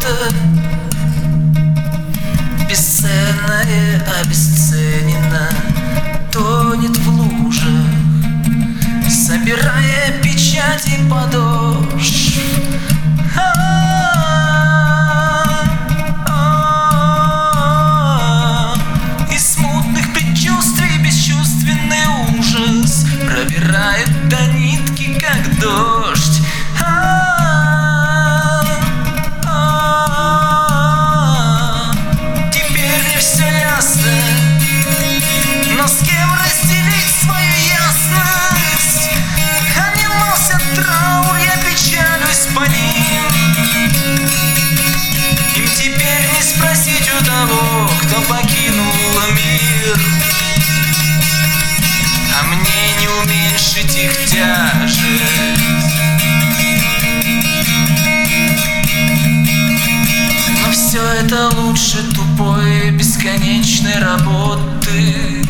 что-то бесценное обесценено, тонет в лужах, собирая печати подошв. Из смутных предчувствий бесчувственный ужас пробирает до нитки, как дождь. Теперь мне все ясно, но с кем разделить свою ясность? Они носят траур, я печалюсь по ним. Им теперь не спросить у того, кто покинул мир, а мне не уменьшить их тяжесть. Но все это лучше тупой бесконечной работы,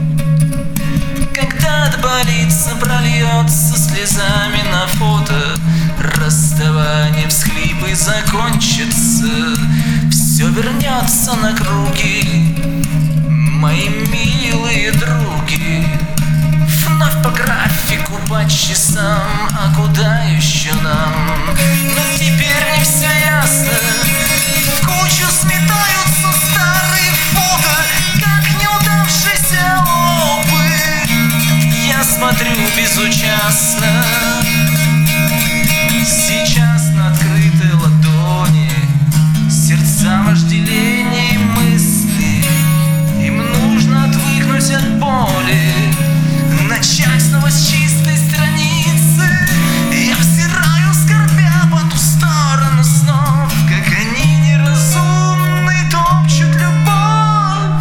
когда отболится, прольется слезами на фото, расставание, всхлипы закончится, все вернется на круги, мои милые други. Вновь по графику, по часам, а куда еще нам? Но теперь не все ясно, в кучу сметаются старые фото, как неудавшийся опыт. Я смотрю безучастно, сейчас на открытой ладони сердца вожделения и мысли. Им нужно отвыкнуть от боли, начать снова с чистой страницы. Я взираю, скорбя по ту сторону снов, как они неразумны топчут любовь.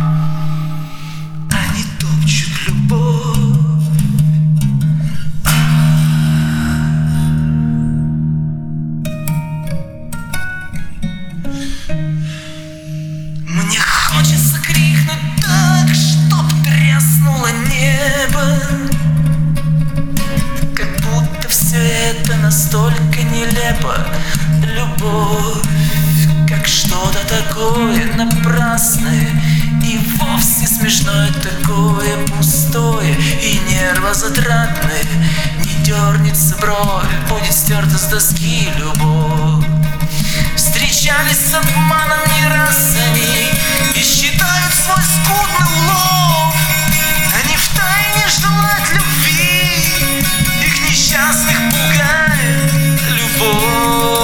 Они топчут любовь. Мне хочется крикнуть так, чтоб тряснуло небо, как будто все это настолько нелепо. Любовь, как что-то такое напрасное и вовсе смешное, такое пустое и нервозатратное. Не дернется бровь, будет стерта с доски любовь. Встречались с обманом не раз они и считают свой скудный улов. Они втайне желают любви, их несчастных пугает любовь.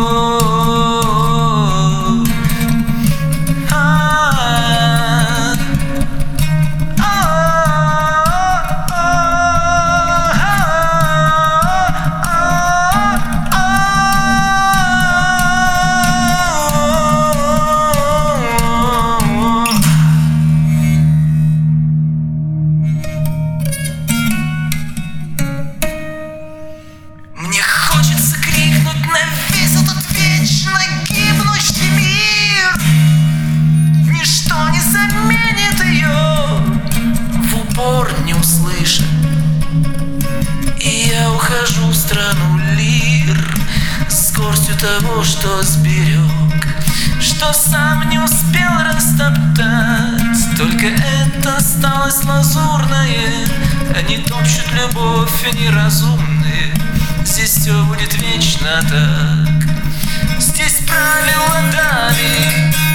Мне хочется крикнуть на весь этот вечно гибнущий мир: ничто не заменит ее, в упор не услышит. И я ухожу в страну лир с горстью того, что сберег, что сам не успел растоптать. Только это осталось лазурное. Они топчут любовь, они разумные. Здесь все будет вечно так. Здесь правила дави,